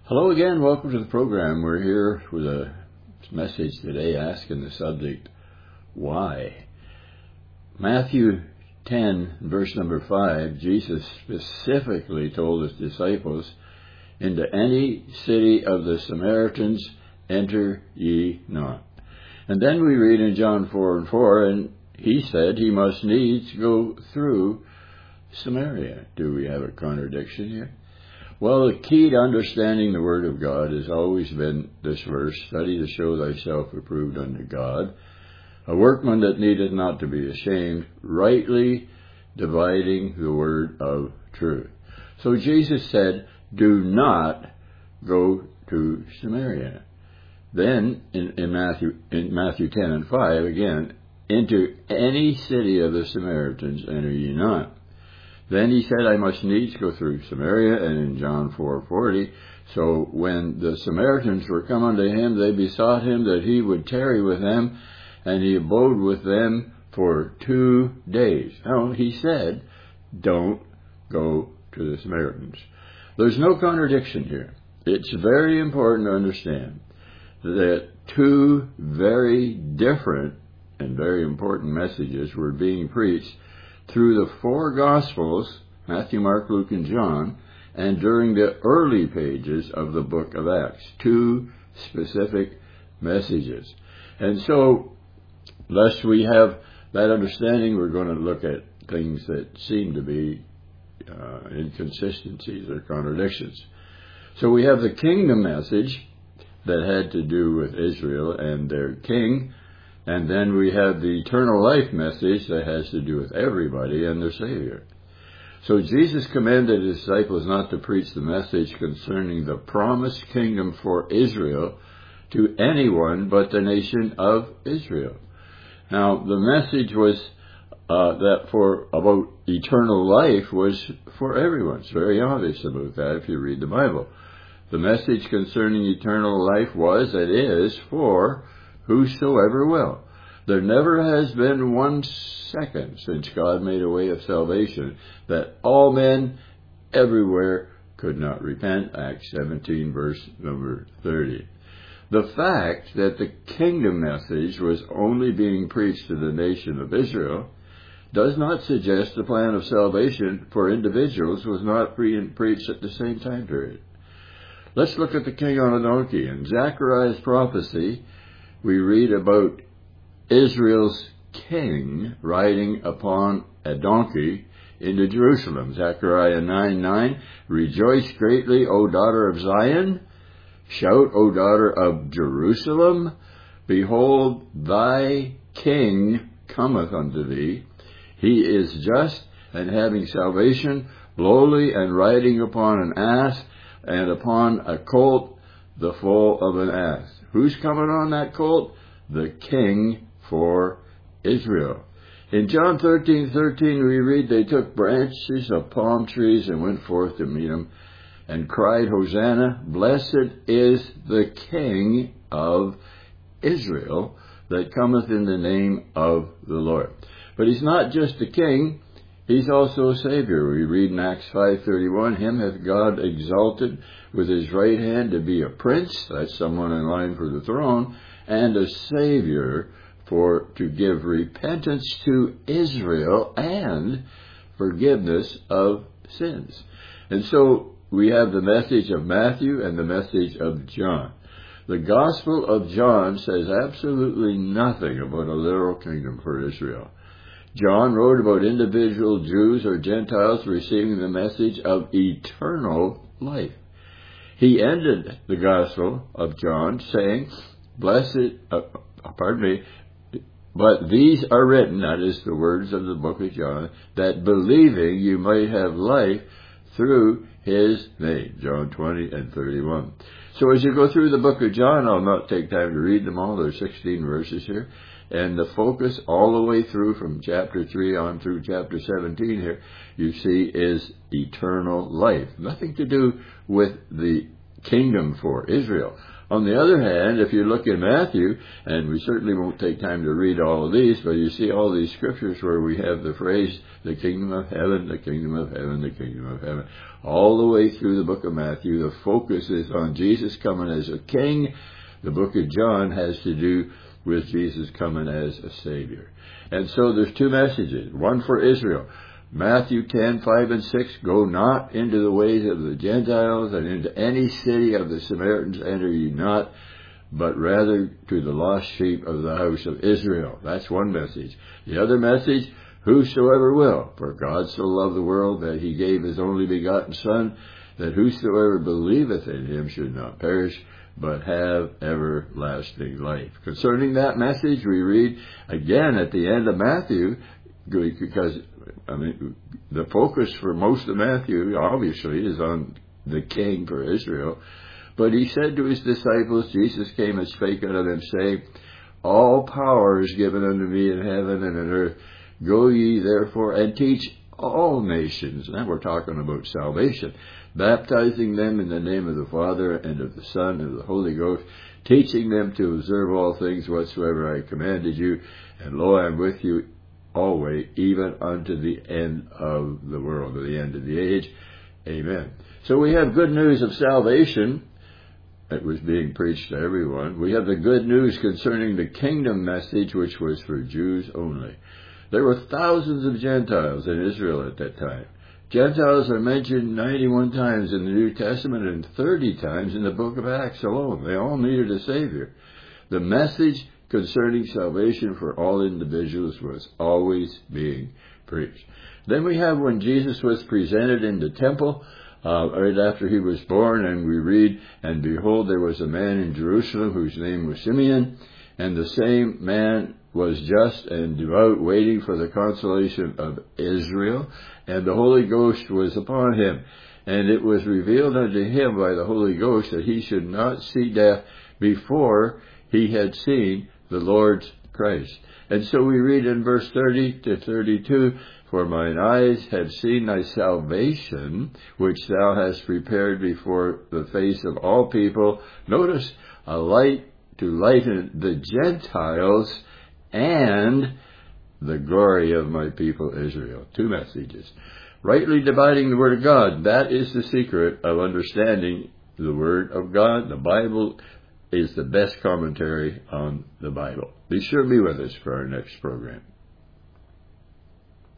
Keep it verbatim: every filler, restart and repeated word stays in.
Hello again, welcome to the program. We're here with a message today asking the subject, why? Matthew ten, verse number five, Jesus specifically told his disciples, into any city of the Samaritans enter ye not. And then we read in John four and four, and he said he must needs go through Samaria. Do we have a contradiction here? Well, the key to understanding the Word of God has always been this verse, study to show thyself approved unto God, a workman that needeth not to be ashamed, rightly dividing the word of truth. So Jesus said, do not go to Samaria. Then, in, in Matthew in Matthew ten and five, again, into any city of the Samaritans enter ye not. Then he said, I must needs go through Samaria, and in John four forty, so when the Samaritans were come unto him, they besought him that he would tarry with them, and he abode with them for two days. Now, he said, don't go to the Samaritans. There's no contradiction here. It's very important to understand that two very different and very important messages were being preached through the four Gospels, Matthew, Mark, Luke, and John, and during the early pages of the book of Acts. Two specific messages. And so, lest we have that understanding, we're going to look at things that seem to be uh, inconsistencies or contradictions. So we have the kingdom message that had to do with Israel and their king. And then we have the eternal life message that has to do with everybody and their Savior. So Jesus commanded his disciples not to preach the message concerning the promised kingdom for Israel to anyone but the nation of Israel. Now, the message was uh, that for about eternal life was for everyone. It's very obvious about that if you read the Bible. The message concerning eternal life was, it is, for whosoever will. There never has been one second since God made a way of salvation that all men everywhere could not repent. Acts seventeen, verse number thirty. The fact that the kingdom message was only being preached to the nation of Israel does not suggest the plan of salvation for individuals was not pre- preached at the same time period. Let's look at the king on a donkey. In Zechariah's prophecy, we read about Israel's king riding upon a donkey into Jerusalem. Zechariah nine nine, rejoice greatly, O daughter of Zion. Shout, O daughter of Jerusalem. Behold, thy king cometh unto thee. He is just and having salvation, lowly and riding upon an ass, and upon a colt, the foal of an ass. Who's coming on that colt? The king for Israel. In John thirteen thirteen, we read, they took branches of palm trees and went forth to meet him, and cried, Hosanna, blessed is the King of Israel that cometh in the name of the Lord. But he's not just a king, he's also a Savior. We read in Acts five thirty-one, him hath God exalted with his right hand to be a prince, that's someone in line for the throne, and a Savior for to give repentance to Israel and forgiveness of sins. And so we have the message of Matthew and the message of John. The Gospel of John says absolutely nothing about a literal kingdom for Israel. John wrote about individual Jews or Gentiles receiving the message of eternal life. He ended the Gospel of John saying, Blessed, uh, pardon me, but these are written, that is the words of the book of John, that believing you might have life through his name. John twenty and thirty-one. So as you go through the book of John, I'll not take time to read them all. There's sixteen verses here. And the focus all the way through from chapter three on through chapter seventeen here, you see, is eternal life. Nothing to do with the kingdom for Israel. On the other hand, if you look in Matthew, and we certainly won't take time to read all of these, but you see all these scriptures where we have the phrase, the kingdom of heaven, the kingdom of heaven, the kingdom of heaven. All the way through the book of Matthew, the focus is on Jesus coming as a king. The book of John has to do with Jesus coming as a Savior. And so there's two messages, one for Israel. Matthew ten, five and six, go not into the ways of the Gentiles, and into any city of the Samaritans enter ye not, but rather to the lost sheep of the house of Israel. That's one message. The other message, whosoever will, for God so loved the world that he gave his only begotten Son, that whosoever believeth in him should not perish, but have everlasting life. Concerning that message, we read again at the end of Matthew, because I mean, the focus for most of Matthew, obviously, is on the king for Israel. But he said to his disciples, Jesus came and spake unto them, saying, all power is given unto me in heaven and in earth. Go ye therefore and teach all nations. Now we're talking about salvation. Baptizing them in the name of the Father and of the Son and of the Holy Ghost, teaching them to observe all things whatsoever I commanded you. And lo, I am with you always, even unto the end of the world, or the end of the age. Amen. So we have good news of salvation that was being preached to everyone. We have the good news concerning the kingdom message, which was for Jews only. There were thousands of Gentiles in Israel at that time. Gentiles are mentioned ninety-one times in the New Testament and thirty times in the book of Acts alone. They all needed a Savior. The message concerning salvation for all individuals was always being preached. Then we have when Jesus was presented in the temple, uh, right after he was born, and we read, and behold, there was a man in Jerusalem whose name was Simeon, and the same man was just and devout, waiting for the consolation of Israel, and the Holy Ghost was upon him. And it was revealed unto him by the Holy Ghost that he should not see death before he had seen the Lord's Christ. And so we read in verse thirty to thirty-two, for mine eyes have seen thy salvation, which thou hast prepared before the face of all people. Notice, a light to lighten the Gentiles and the glory of my people Israel. Two messages. Rightly dividing the Word of God. That is the secret of understanding the Word of God. The Bible is the best commentary on the Bible. Be sure to be with us for our next program.